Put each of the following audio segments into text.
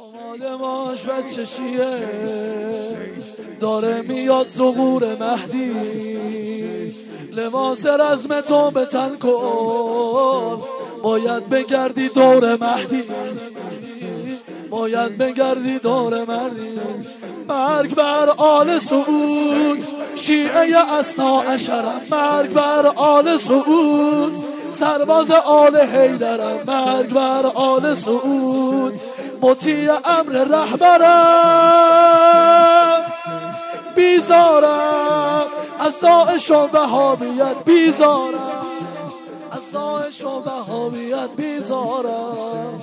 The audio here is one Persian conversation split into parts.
آماده باش بچه شیعه، داره میاد ظهور مهدی. لباس رزم تو به تن کن، باید بگردی دور مهدی، باید بگردی دور مهدی. مرگ بر آل سعود، شیعه اثنا عشرم. مرگ بر آل سعود، سرباز آل حیدرم. مرگ بر آل سعود، مطیع امر رهبرم. بیزارم از داعش و وهابیت، بیزارم از داعش و وهابیت، بیزارم.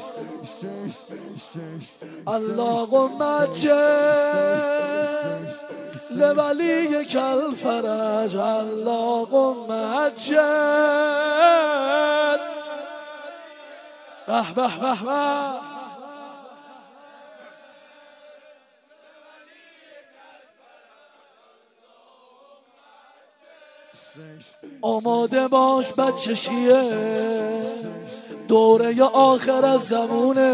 اللهم عجل لولی کالفرج، اللهم عجل. به به به به. آماده باش بچه شیعه، دوره آخر از زمونه.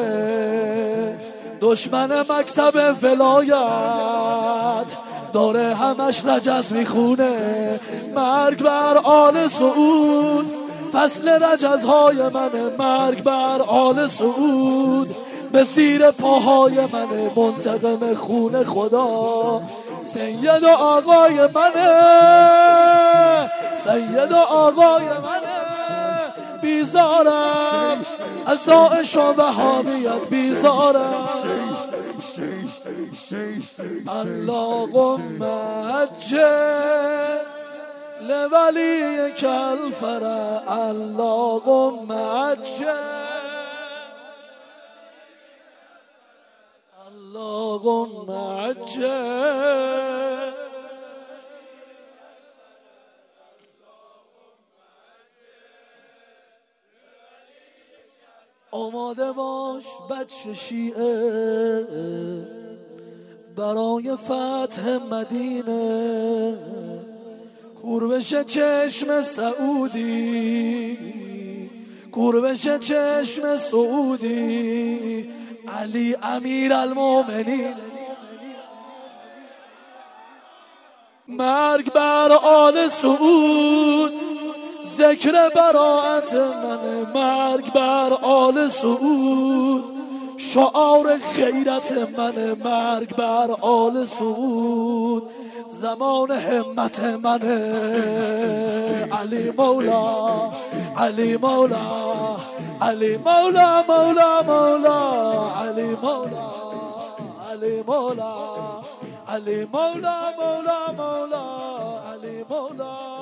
دشمن مکتب ولایت داره همش رجز میخونه. مرگ بر آل سعود، فصل رجزهای منه. مرگ بر آل سعود، به زیر پاهای منه. منتقم خون خدا، سید و آقای منه، سید و آقای منه. بیزارم از داعش و وهابیت، بیزارم. اللهم عجل لولی کالفرج، اللهم عجل، اللهم عجل. آماده باش بچه شیعه، برای فتح مدینه. کوربش چشم سعودی، کوربش چشم سعودی. علی امیر المومنین، مرگ بر آل سعود، ذکر براعت منه. مرگ بر آل سعود، شعار غیرت منه. مرگ بر آل سعود، زمان همت منه. علی مولا، علی مولا، علی مولا، مولا مولا، علی مولا، علی مولا، علی مولا، مولا مولا، علی مولا.